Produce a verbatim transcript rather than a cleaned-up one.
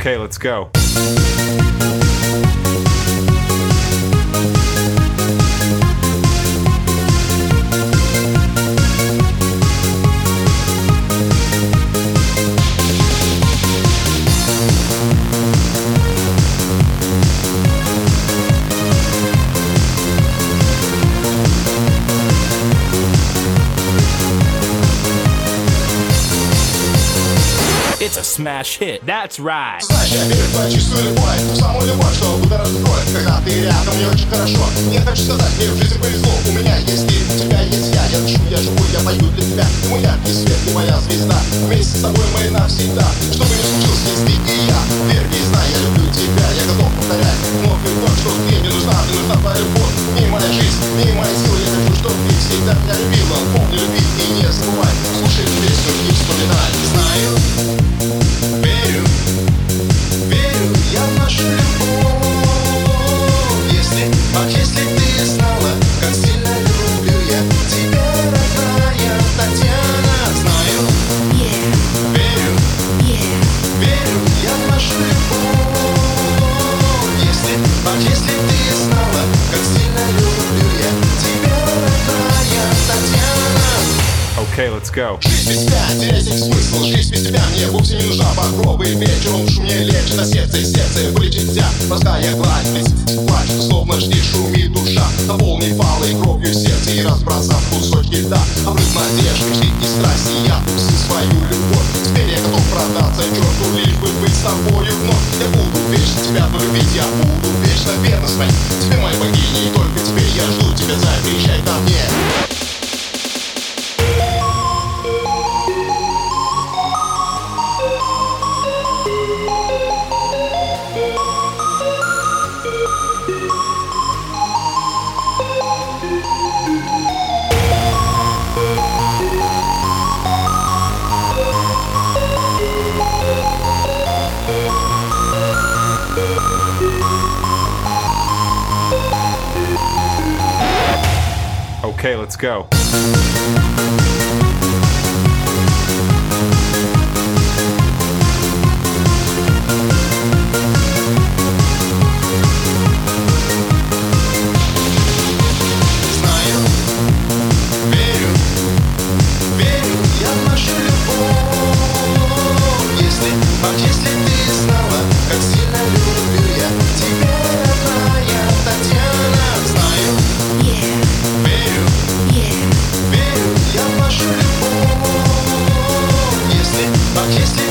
Okay, let's go. It's a smash hit, that's right. Знаешь, я верю в твою чистую любовь, в самую любовь, что будто раскроет. Когда ты рядом, мне очень хорошо. Мне хочу сказать, мне в жизни повезло. У меня есть ты, у тебя есть я. Я дышу, я живу, я пою для тебя. Ты мой яркий свет, ты моя звезда. Вместе с тобой мы навсегда. Что бы ни случилось, есть ты и я. Верь мне, знай, я люблю тебя. Я готов повторять вновь и вновь, что мне не нужна, мне нужна твоя любовь. Мне моя жизнь, мне моя сила. Я хочу, чтобы ты всегда меня любила. Помни, люби и не забывай. Слушай эту песню и вспоминай. Знаю, верю, верю я в нашу любовь. Если, а если ты знала, как сильно люблю я тебя, родная Татьяна. Знаю, верю, верю я в нашу любовь. Если, а если ты знала, как сильно люблю я тебя, родная Татьяна. Okay, let's go. Жизнь без тебя теряет их смысл. Жизнь без тебя мне вовсе не нужна. Попробуй вечером шумнее лечь на сердце, и сердце вылечит тебя. Морская гладь, ведь плачь, словно жди, шумит душа. Наполни палой кровью сердце и разбросав кусочки льда. Обрыв надежды, жди и страсти, я всю свою любовь. Теперь я готов продаться черту, лишь бы быть с тобою вновь. Я буду вечно тебя полюбить, я буду вечно верно своей. Тебе моя богиня, и только теперь я жду тебя, зай, приезжай ко мне. Okay, let's go. Знаю, верю, верю я в нашу любовь. Если, а если ты знала, как сильно люблю я тебя, родная Татьяна. Знаю, верю, верю я в нашу любовь. Если, а если